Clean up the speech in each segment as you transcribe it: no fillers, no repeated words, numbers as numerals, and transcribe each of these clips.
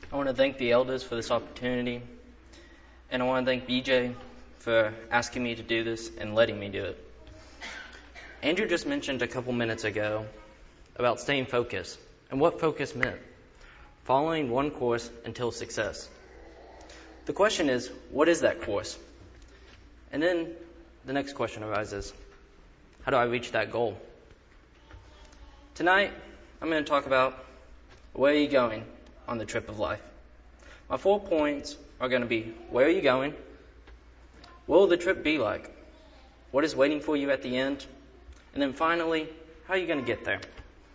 I want to thank the elders for this opportunity, and I want to thank BJ for asking me to do this and letting me do it. Andrew just mentioned a couple minutes ago about staying focused and what focus meant, following one course until success. The question is, what is that course? And then the next question arises, how do I reach that goal? Tonight, I'm going to talk about where are you going on the trip of life. My 4 points are going to be, where are you going? What will the trip be like? What is waiting for you at the end? And then finally, how are you going to get there?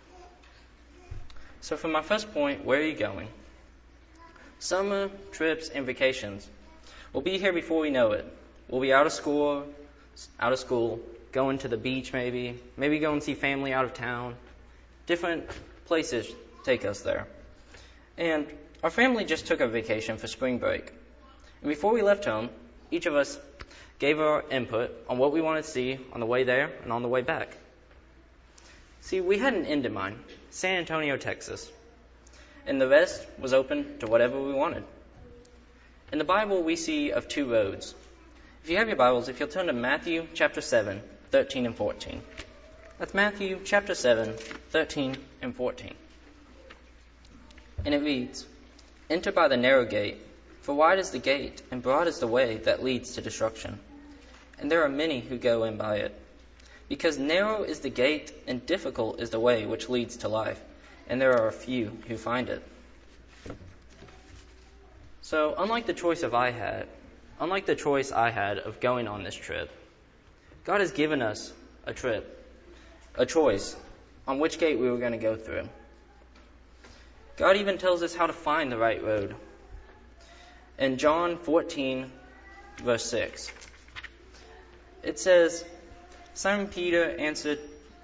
So for my first point, where are you going? Summer trips and vacations. We'll be here before we know it. We'll be out of school, going to the beach maybe go and see family out of town. Different places take us there. And our family just took a vacation for spring break. And before we left home, each of us gave our input on what we wanted to see on the way there and on the way back. See, we had an end in mind, San Antonio, Texas. And the rest was open to whatever we wanted. In the Bible, we see of 2 roads. If you have your Bibles, if you'll turn to Matthew chapter 7, 13 and 14. That's Matthew chapter 7, 13 and 14. And it reads, "Enter by the narrow gate, for wide is the gate, and broad is the way that leads to destruction. And there are many who go in by it. Because narrow is the gate, and difficult is the way which leads to life, and there are a few who find it." So, unlike the choice I had of going on this trip, God has given us a choice on which gate we were going to go through. God even tells us how to find the right road. In John 14, verse 6, it says, Simon Peter answered,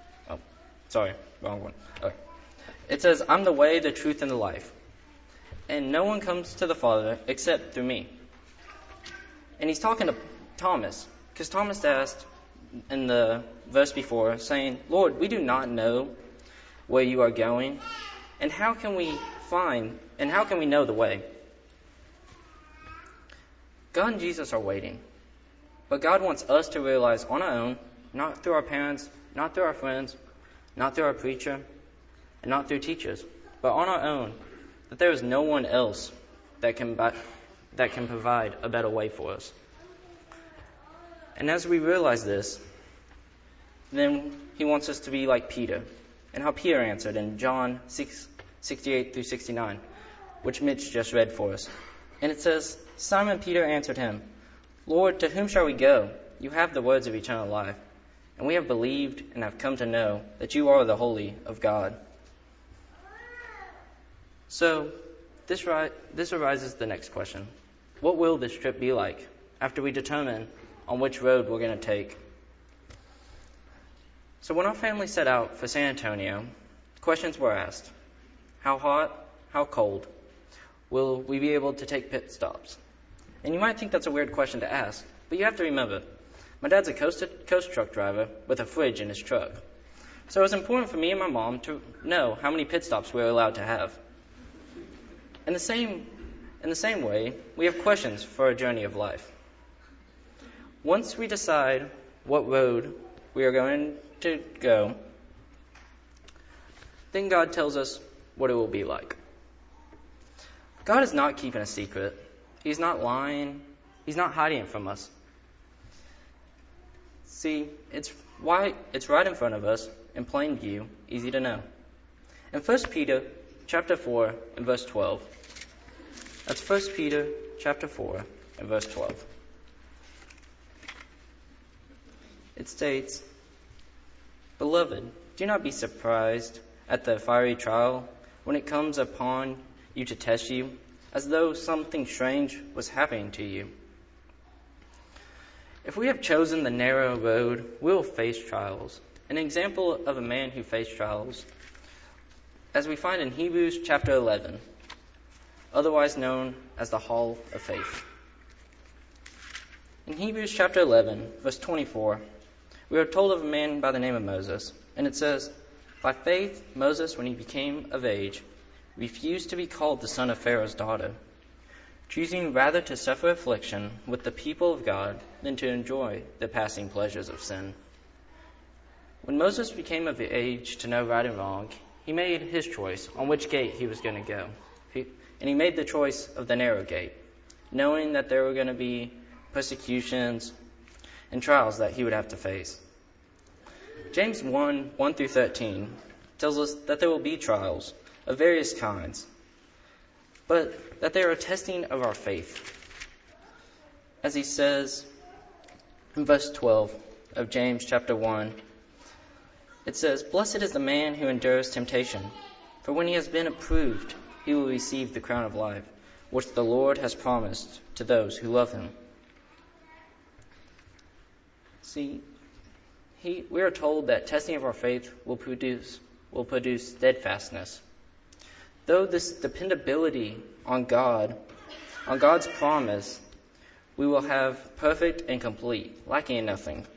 It says, "I'm the way, the truth, and the life. And no one comes to the Father except through me." And he's talking to Thomas, because Thomas asked in the verse before, saying, "Lord, we do not know where you are going, and how can we know the way?" God and Jesus are waiting, but God wants us to realize on our own, not through our parents, not through our friends, not through our preacher, and not through teachers, but on our own, that there is no one else that can provide a better way for us. And as we realize this, then he wants us to be like Peter, and how Peter answered in John 6:68 through 69, which Mitch just read for us. And it says, "Simon Peter answered him, 'Lord, to whom shall we go? You have the words of eternal life, and we have believed and have come to know that you are the Holy of God.'" So, this arises the next question. What will this trip be like after we determine on which road we're going to take? So when our family set out for San Antonio, questions were asked. How hot? How cold? Will we be able to take pit stops? And you might think that's a weird question to ask, but you have to remember, my dad's a coast truck driver with a fridge in his truck. So it was important for me and my mom to know how many pit stops we were allowed to have. In the same way, we have questions for our journey of life. Once we decide what road we are going to go, then God tells us what it will be like. God is not keeping a secret. He's not lying. He's not hiding it from us. See, it's right in front of us, in plain view, easy to know. In 1 Peter chapter 4 and verse 12, that's 1 Peter chapter 4 and verse 12. It states, "Beloved, do not be surprised at the fiery trial when it comes upon you to test you, as though something strange was happening to you." If we have chosen the narrow road, we will face trials. An example of a man who faced trials, as we find in Hebrews chapter 11, otherwise known as the Hall of Faith. In Hebrews chapter 11, verse 24, we are told of a man by the name of Moses, and it says, "By faith Moses, when he became of age, refused to be called the son of Pharaoh's daughter, choosing rather to suffer affliction with the people of God than to enjoy the passing pleasures of sin. When Moses became of age to know right and wrong, he made his choice on which gate he was going to go. And he made the choice of the narrow gate, knowing that there were going to be persecutions and trials that he would have to face. James 1 through 13 tells us that there will be trials of various kinds, but that they are a testing of our faith. As he says in verse 12 of James chapter 1, it says, "Blessed is the man who endures temptation, for when he has been approved, he will receive the crown of life, which the Lord has promised to those who love him." See, we are told that testing of our faith will produce steadfastness. Though this dependability on God, on God's promise, we will have perfect and complete, lacking in nothing.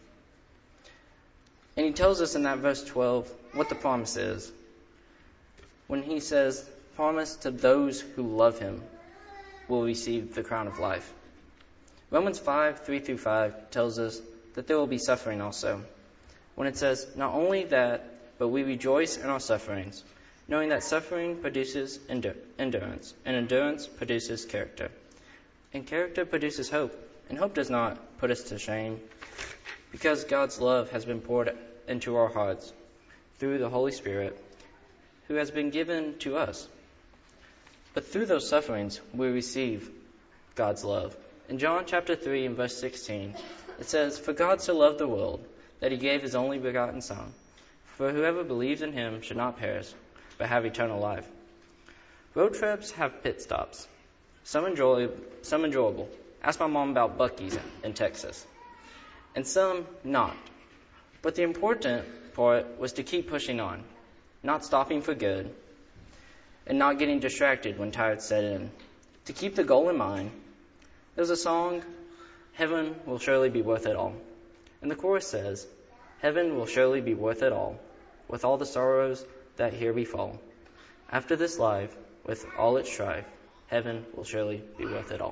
And he tells us in that verse 12 what the promise is. When he says, "Promise to those who love him will receive the crown of life." Romans 5, 3 through 5 tells us that there will be suffering also. When it says, "Not only that, but we rejoice in our sufferings, knowing that suffering produces endurance, and endurance produces character. And character produces hope, and hope does not put us to shame, because God's love has been poured into our hearts through the Holy Spirit, who has been given to us. But through those sufferings, we receive God's love." In John chapter 3 and verse 16, it says, "For God so loved the world, that he gave his only begotten Son, for whoever believes in him should not perish, but have eternal life." Road trips have pit stops, some enjoyable. Ask my mom about Buc-ee's in Texas. And some not. But the important part was to keep pushing on, not stopping for good, and not getting distracted when tired set in. To keep the goal in mind, there's a song, "Heaven will surely be worth it all." And the chorus says, "Heaven will surely be worth it all, with all the sorrows that here befall. After this life, with all its strife, heaven will surely be worth it all."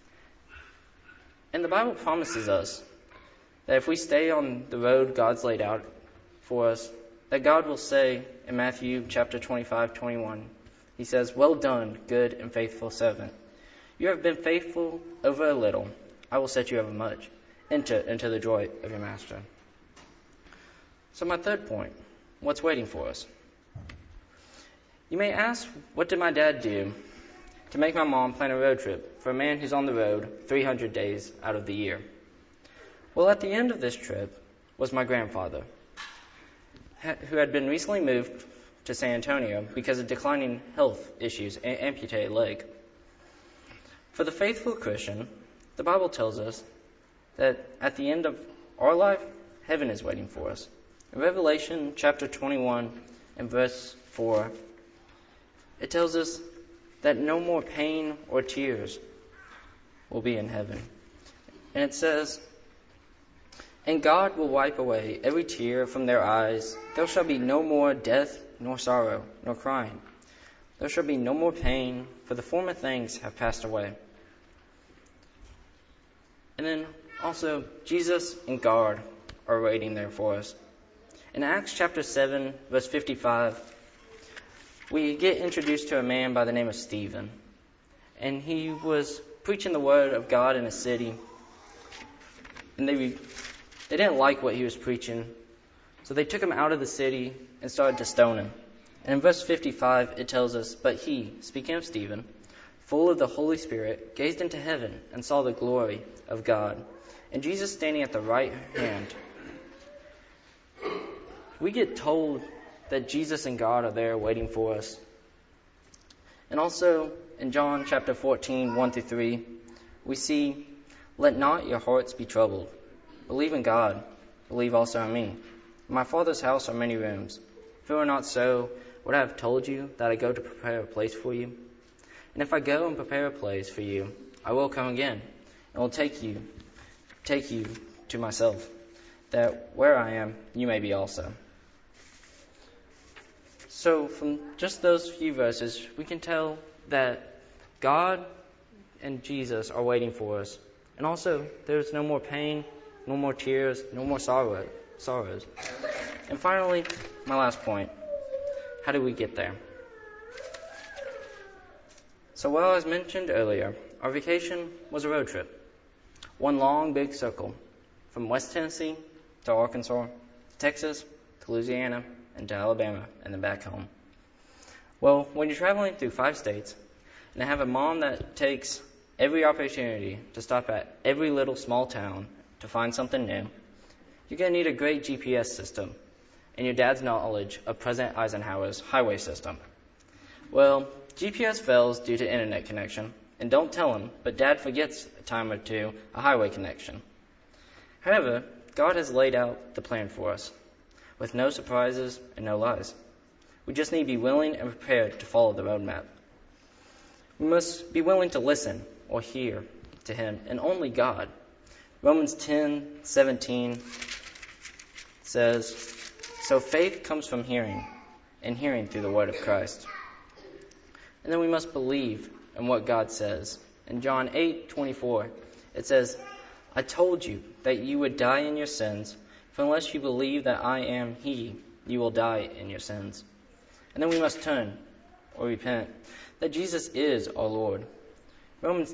And the Bible promises us that if we stay on the road God's laid out for us, that God will say in Matthew chapter 25, 21, he says, "Well done, good and faithful servant. You have been faithful over a little. I will set you over much. Enter into the joy of your master." So my third point, what's waiting for us? You may ask, what did my dad do to make my mom plan a road trip for a man who's on the road 300 days out of the year? Well, at the end of this trip was my grandfather, who had been recently moved to San Antonio because of declining health issues and amputated leg. For the faithful Christian, the Bible tells us that at the end of our life, heaven is waiting for us. In Revelation chapter 21 and verse 4, it tells us that no more pain or tears will be in heaven. And it says, "And God will wipe away every tear from their eyes. There shall be no more death, nor sorrow, nor crying. There shall be no more pain, for the former things have passed away." And then also, Jesus and God are waiting there for us. In Acts chapter 7, verse 55, we get introduced to a man by the name of Stephen. And he was preaching the word of God in a city. And they didn't like what he was preaching, so they took him out of the city and started to stone him. And in verse 55, it tells us, "But he," speaking of Stephen, "full of the Holy Spirit, gazed into heaven and saw the glory of God, and Jesus standing at the right hand." We get told that Jesus and God are there waiting for us. And also in John chapter 14, 1 through 3, we see, "Let not your hearts be troubled. Believe in God. Believe also in me. In my Father's house are many rooms. If it were not so, would I have told you that I go to prepare a place for you? And if I go and prepare a place for you, I will come again and will take you to myself, that where I am, you may be also." So from just those few verses, we can tell that God and Jesus are waiting for us. And also, there's no more pain, no more tears, no more sorrows. And finally, my last point. How do we get there? So, well, as mentioned earlier, our vacation was a road trip. One long, big circle from West Tennessee to Arkansas, to Texas, to Louisiana, and to Alabama, and then back home. Well, when you're traveling through 5 states, and have a mom that takes every opportunity to stop at every little small town to find something new, you're going to need a great GPS system and your dad's knowledge of President Eisenhower's highway system. Well, GPS fails due to internet connection, and don't tell him, but Dad forgets a time or two a highway connection. However, God has laid out the plan for us, with no surprises and no lies. We just need to be willing and prepared to follow the roadmap. We must be willing to listen or hear to Him, and only God. Romans 10:17 says, "So faith comes from hearing, and hearing through the word of Christ." And then we must believe in what God says. In John 8:24, it says, "I told you that you would die in your sins, for unless you believe that I am He, you will die in your sins." And then we must turn, or repent, that Jesus is our Lord. Romans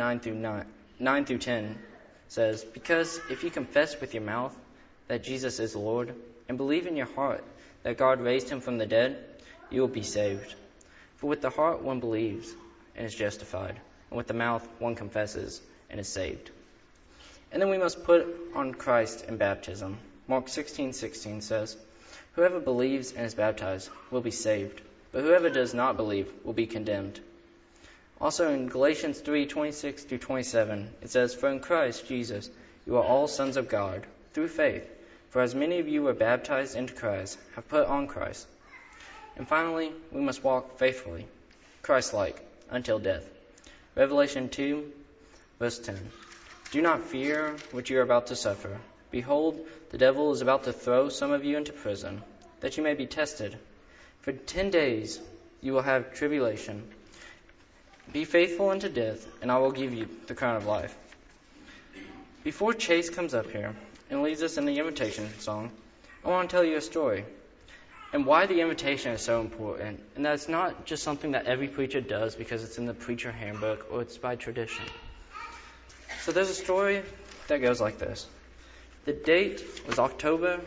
10:9 through 10 says, "Because if you confess with your mouth that Jesus is Lord, and believe in your heart that God raised Him from the dead, you will be saved. For with the heart one believes and is justified, and with the mouth one confesses and is saved." And then we must put on Christ in baptism. Mark 16:16 says, "Whoever believes and is baptized will be saved, but whoever does not believe will be condemned." Also in Galatians 3:26 through 27, it says, "For in Christ Jesus you are all sons of God, through faith. For as many of you were baptized into Christ have put on Christ." And finally, we must walk faithfully, Christ-like, until death. Revelation 2, verse 10. "Do not fear what you are about to suffer. Behold, the devil is about to throw some of you into prison, that you may be tested. For 10 days you will have tribulation. Be faithful unto death, and I will give you the crown of life." Before Chase comes up here and leads us in the invitation song, I want to tell you a story and why the invitation is so important. And that's not just something that every preacher does because it's in the preacher handbook or it's by tradition. So there's a story that goes like this. The date was October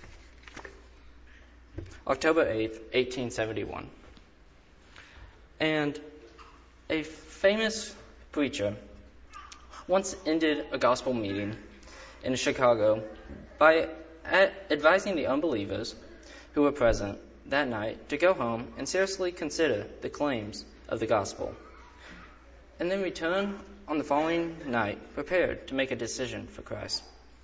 8th, 1871. And a famous preacher once ended a gospel meeting in Chicago by advising the unbelievers who were present that night to go home and seriously consider the claims of the gospel, and then return on the following night prepared to make a decision for Christ.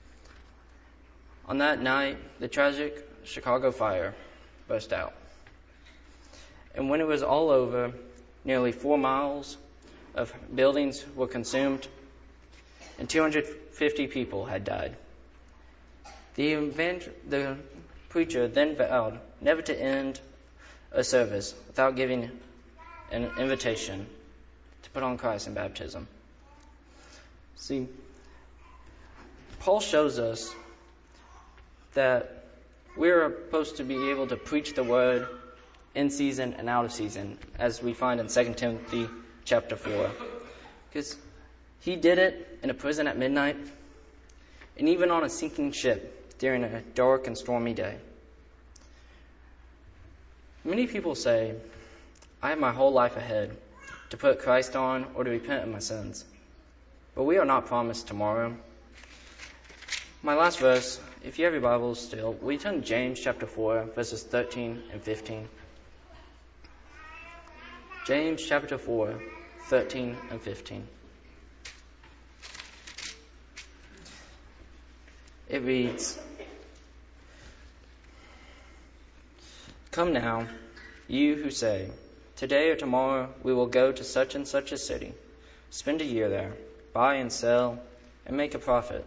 On that night, the tragic Chicago fire burst out. And when it was all over, nearly 4 miles of buildings were consumed, and 250 people had died. The preacher then vowed never to end a service without giving an invitation to put on Christ in baptism. See, Paul shows us that we're supposed to be able to preach the word in season and out of season, as we find in 2 Timothy chapter 4. Because he did it in a prison at midnight, and even on a sinking ship during a dark and stormy day. Many people say, "I have my whole life ahead to put Christ on or to repent of my sins." But we are not promised tomorrow. My last verse, if you have your Bibles still, we turn to James chapter 4, verses 13 and 15. James chapter 4, 13 and 15. It reads, "Come now, you who say, 'Today or tomorrow we will go to such and such a city, spend a year there, buy and sell, and make a profit.'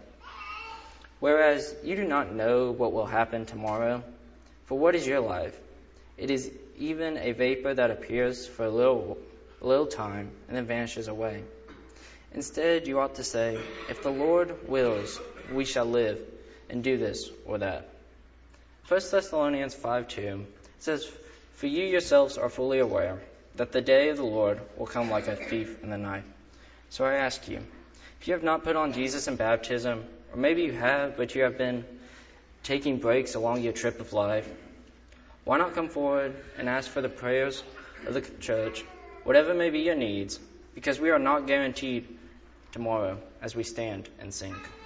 Whereas you do not know what will happen tomorrow. For what is your life? It is even a vapor that appears for a little time and then vanishes away. Instead, you ought to say, if the Lord wills, we shall live and do this or that. 1 Thessalonians 5:2 says, for you yourselves are fully aware that the day of the Lord will come like a thief in the night. So I ask you, if you have not put on Jesus in baptism, or maybe you have, but you have been taking breaks along your trip of life, why not come forward and ask for the prayers of the church, whatever may be your needs, because we are not guaranteed tomorrow as we stand and sing.